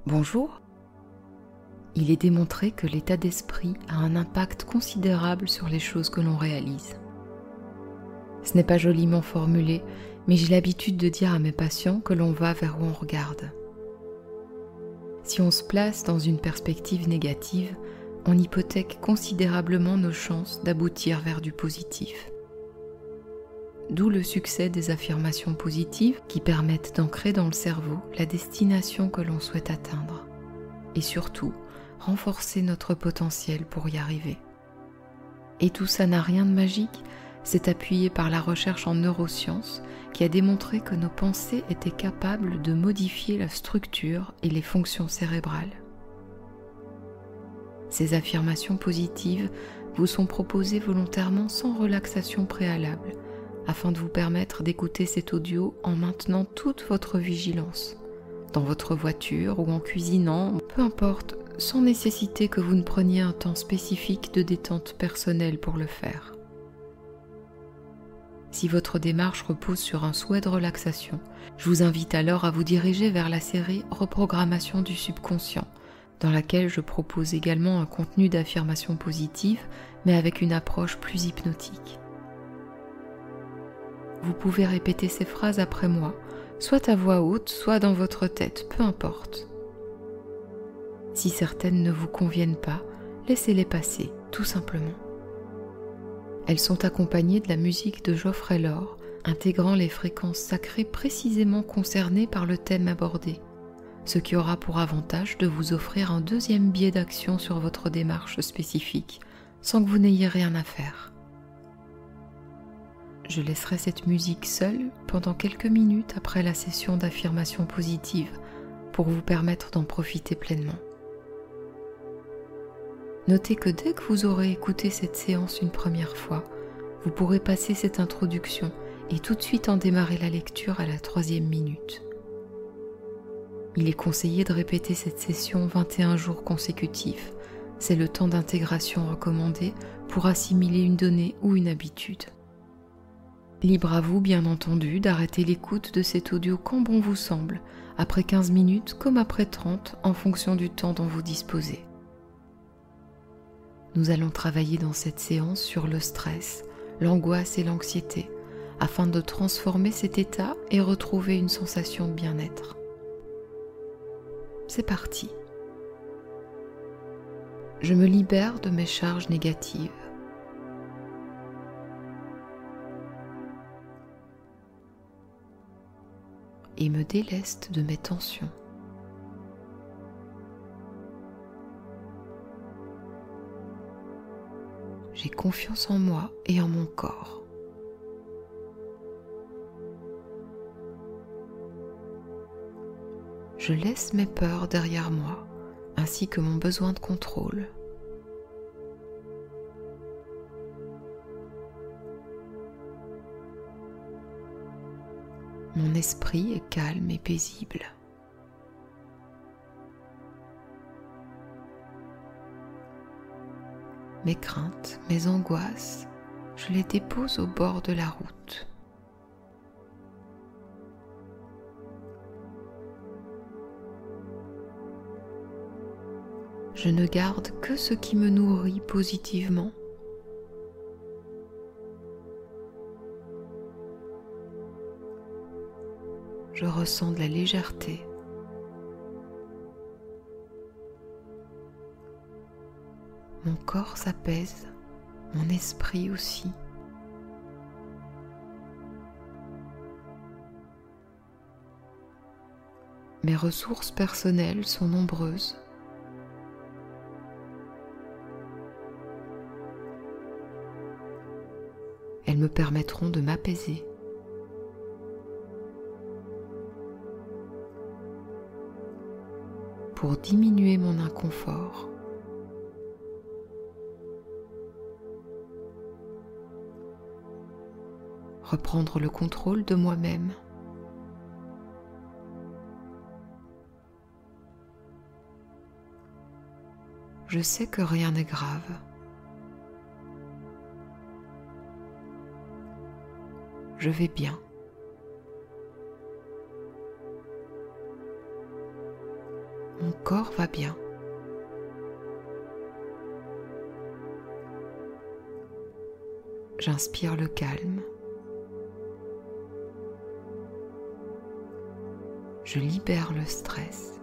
Bonjour. Il est démontré que l'état d'esprit a un impact considérable sur les choses que l'on réalise. Ce n'est pas joliment formulé, mais j'ai l'habitude de dire à mes patients que l'on va vers où on regarde. Si on se place dans une perspective négative, on hypothèque considérablement nos chances d'aboutir vers du positif. D'où le succès des affirmations positives qui permettent d'ancrer dans le cerveau la destination que l'on souhaite atteindre. Et surtout, renforcer notre potentiel pour y arriver. Et tout ça n'a rien de magique, c'est appuyé par la recherche en neurosciences qui a démontré que nos pensées étaient capables de modifier la structure et les fonctions cérébrales. Ces affirmations positives vous sont proposées volontairement sans relaxation préalable, afin de vous permettre d'écouter cet audio en maintenant toute votre vigilance, dans votre voiture ou en cuisinant, peu importe, sans nécessiter que vous ne preniez un temps spécifique de détente personnelle pour le faire. Si votre démarche repose sur un souhait de relaxation, je vous invite alors à vous diriger vers la série Reprogrammation du subconscient, dans laquelle je propose également un contenu d'affirmation positive, mais avec une approche plus hypnotique. Vous pouvez répéter ces phrases après moi, soit à voix haute, soit dans votre tête, peu importe. Si certaines ne vous conviennent pas, laissez-les passer, tout simplement. Elles sont accompagnées de la musique de Geoffrey Lord, intégrant les fréquences sacrées précisément concernées par le thème abordé, ce qui aura pour avantage de vous offrir un deuxième biais d'action sur votre démarche spécifique, sans que vous n'ayez rien à faire. Je laisserai cette musique seule pendant quelques minutes après la session d'affirmation positive pour vous permettre d'en profiter pleinement. Notez que dès que vous aurez écouté cette séance une première fois, vous pourrez passer cette introduction et tout de suite en démarrer la lecture à la 3e minute. Il est conseillé de répéter cette session 21 jours consécutifs. C'est le temps d'intégration recommandé pour assimiler une donnée ou une habitude. Libre à vous, bien entendu, d'arrêter l'écoute de cet audio quand bon vous semble, après 15 minutes comme après 30, en fonction du temps dont vous disposez. Nous allons travailler dans cette séance sur le stress, l'angoisse et l'anxiété, afin de transformer cet état et retrouver une sensation de bien-être. C'est parti. Je me libère de mes charges négatives. Et me déleste de mes tensions. J'ai confiance en moi et en mon corps. Je laisse mes peurs derrière moi, ainsi que mon besoin de contrôle. Mon esprit est calme et paisible. Mes craintes, mes angoisses, je les dépose au bord de la route. Je ne garde que ce qui me nourrit positivement. Je ressens de la légèreté. Mon corps s'apaise, mon esprit aussi. Mes ressources personnelles sont nombreuses. Elles me permettront de m'apaiser. Pour diminuer mon inconfort. Reprendre le contrôle de moi-même. Je sais que rien n'est grave. Je vais bien. Mon corps va bien. J'inspire le calme. Je libère le stress.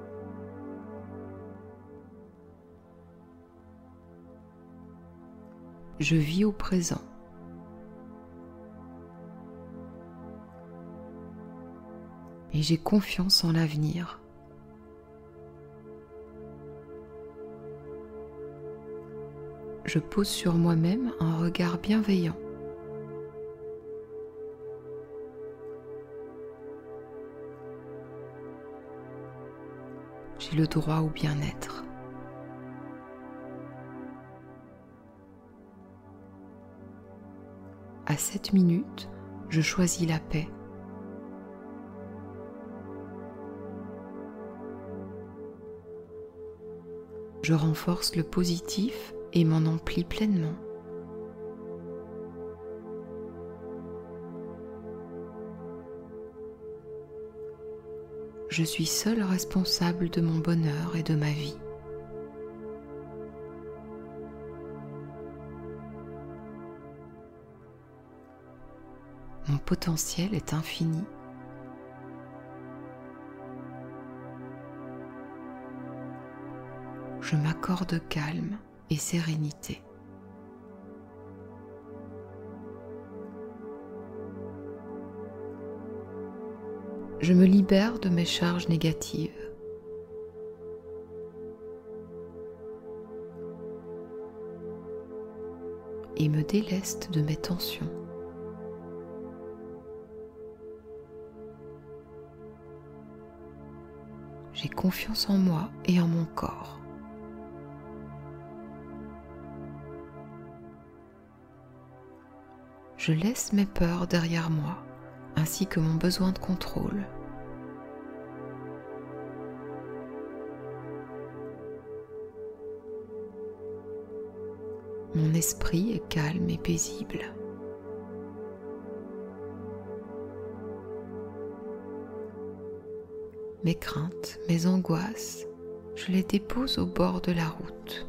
Je vis au présent. Et j'ai confiance en l'avenir. Je pose sur moi-même un regard bienveillant. J'ai le droit au bien-être. À cette minute, je choisis la paix. Je renforce le positif et m'en emplis pleinement. Je suis seul responsable de mon bonheur et de ma vie. Mon potentiel est infini. Je m'accorde calme et sérénité. Je me libère de mes charges négatives. Et me déleste de mes tensions. J'ai confiance en moi et en mon corps. Je laisse mes peurs derrière moi, ainsi que mon besoin de contrôle. Mon esprit est calme et paisible. Mes craintes, mes angoisses, je les dépose au bord de la route.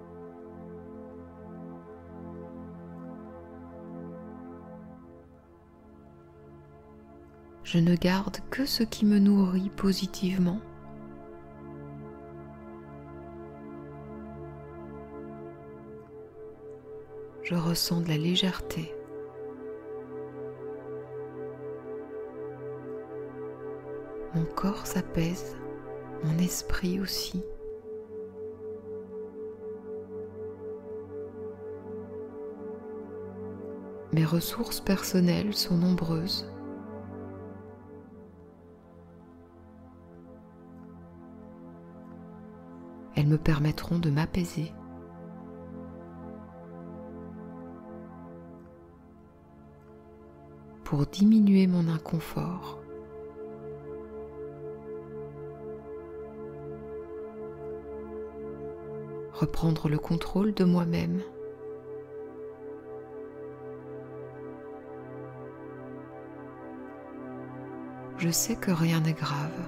Je ne garde que ce qui me nourrit positivement. Je ressens de la légèreté. Mon corps s'apaise, mon esprit aussi. Mes ressources personnelles sont nombreuses. Elles me permettront de m'apaiser. Pour diminuer mon inconfort. Reprendre le contrôle de moi-même. Je sais que rien n'est grave.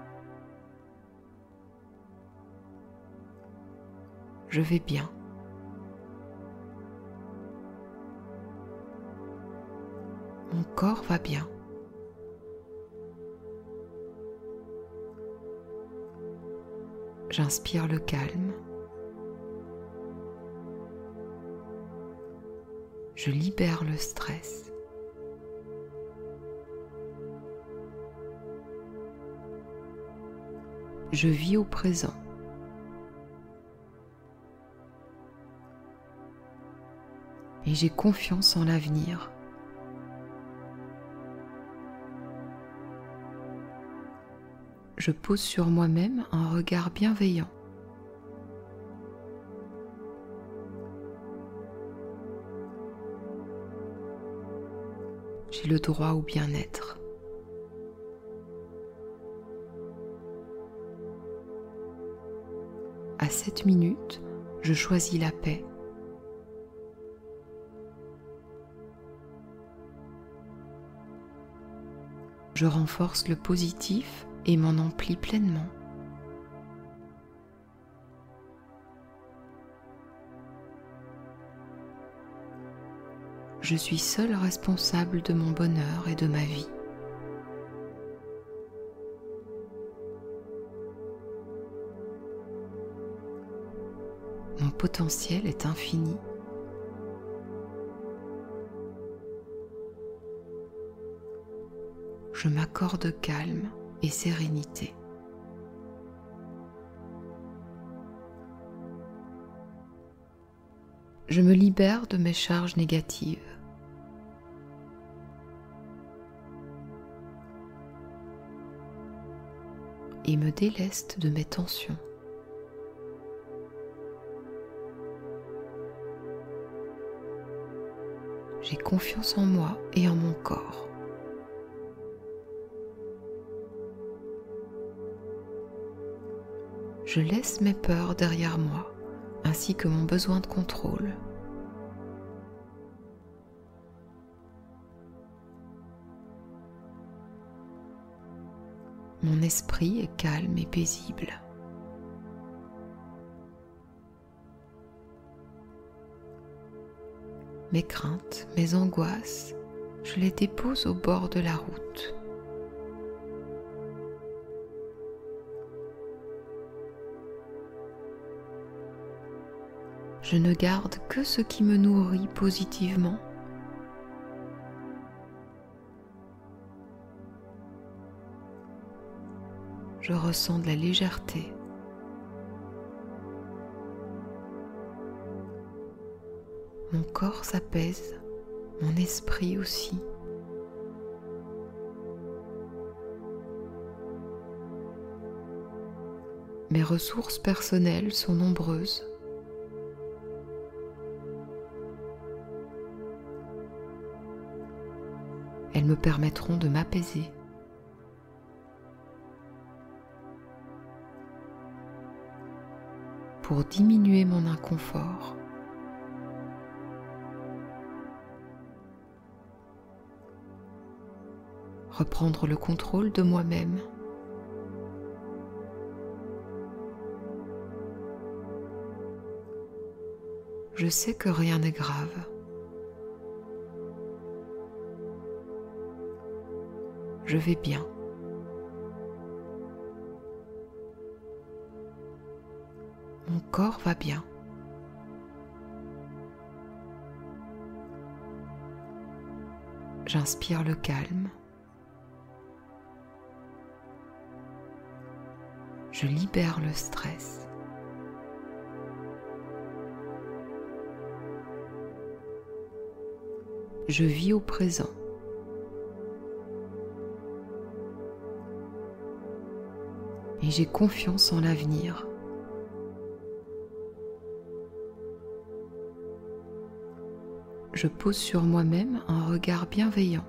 Je vais bien. Mon corps va bien. J'inspire le calme. Je libère le stress. Je vis au présent. Et j'ai confiance en l'avenir. Je pose sur moi-même un regard bienveillant. J'ai le droit au bien-être. À cette minute, je choisis la paix. Je renforce le positif et m'en emplis pleinement. Je suis seul responsable de mon bonheur et de ma vie. Mon potentiel est infini. Je m'accorde calme et sérénité. Je me libère de mes charges négatives. Et me déleste de mes tensions. J'ai confiance en moi et en mon corps. Je laisse mes peurs derrière moi, ainsi que mon besoin de contrôle. Mon esprit est calme et paisible. Mes craintes, mes angoisses, je les dépose au bord de la route. Je ne garde que ce qui me nourrit positivement. Je ressens de la légèreté. Mon corps s'apaise, mon esprit aussi. Mes ressources personnelles sont nombreuses. Elles me permettront de m'apaiser. Pour diminuer mon inconfort. Reprendre le contrôle de moi-même. Je sais que rien n'est grave. Je vais bien. Mon corps va bien. J'inspire le calme. Je libère le stress. Je vis au présent. Et j'ai confiance en l'avenir. Je pose sur moi-même un regard bienveillant.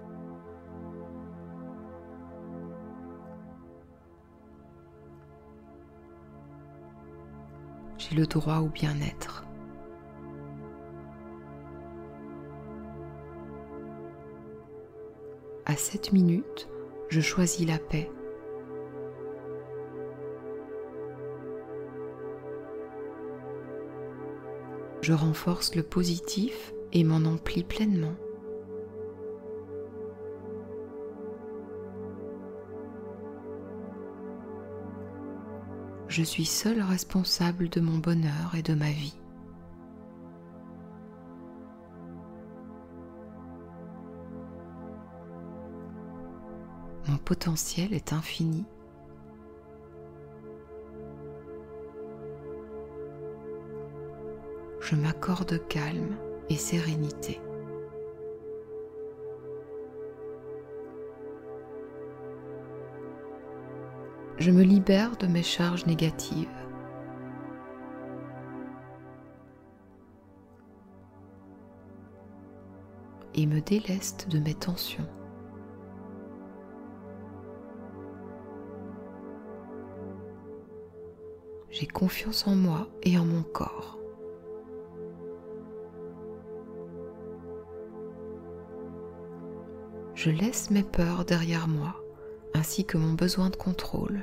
J'ai le droit au bien-être. À cette minute, je choisis la paix. Je renforce le positif et m'en emplis pleinement. Je suis seul responsable de mon bonheur et de ma vie. Mon potentiel est infini. Je m'accorde calme et sérénité. Je me libère de mes charges négatives. Et me déleste de mes tensions. J'ai confiance en moi et en mon corps. Je laisse mes peurs derrière moi, ainsi que mon besoin de contrôle.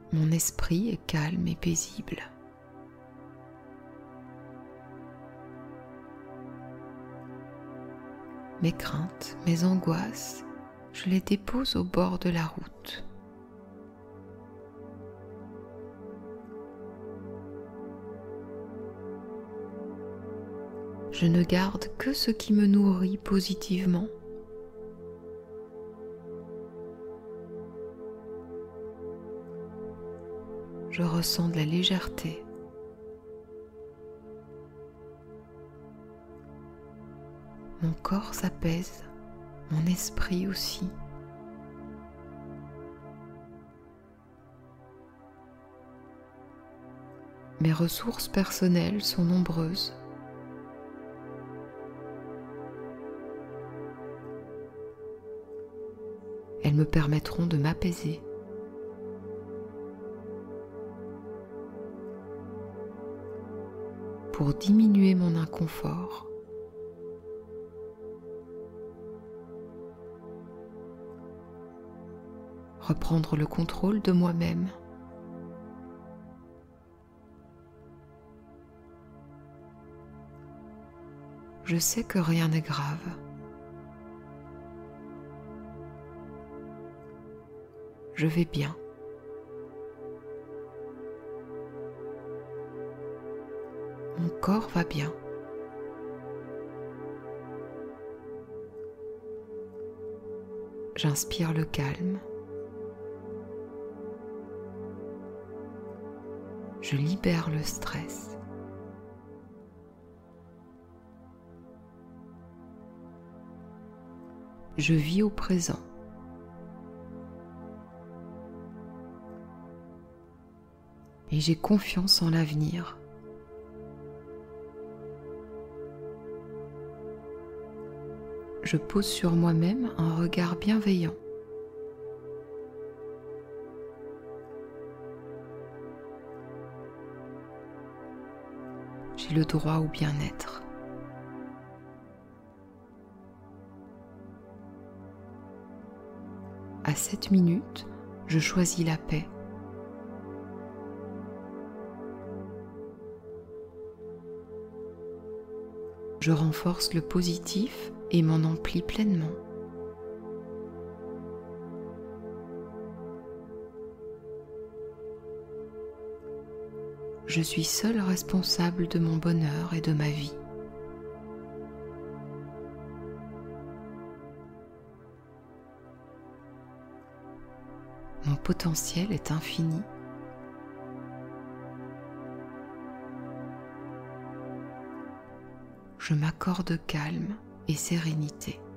mon esprit est calme et paisible. Mes craintes, mes angoisses, je les dépose au bord de la route. Je ne garde que ce qui me nourrit positivement. Je ressens de la légèreté. Mon corps s'apaise, mon esprit aussi. Mes ressources personnelles sont nombreuses. Elles me permettront de m'apaiser. Pour diminuer mon inconfort. Reprendre le contrôle de moi-même. Je sais que rien n'est grave. Je vais bien. Mon corps va bien. J'inspire le calme. Je libère le stress. Je vis au présent. Et j'ai confiance en l'avenir. Je pose sur moi-même un regard bienveillant. J'ai le droit au bien-être. À cette minute, je choisis la paix. Je renforce le positif et m'en emplis pleinement. Je suis seul responsable de mon bonheur et de ma vie. Mon potentiel est infini. Je m'accorde calme et sérénité.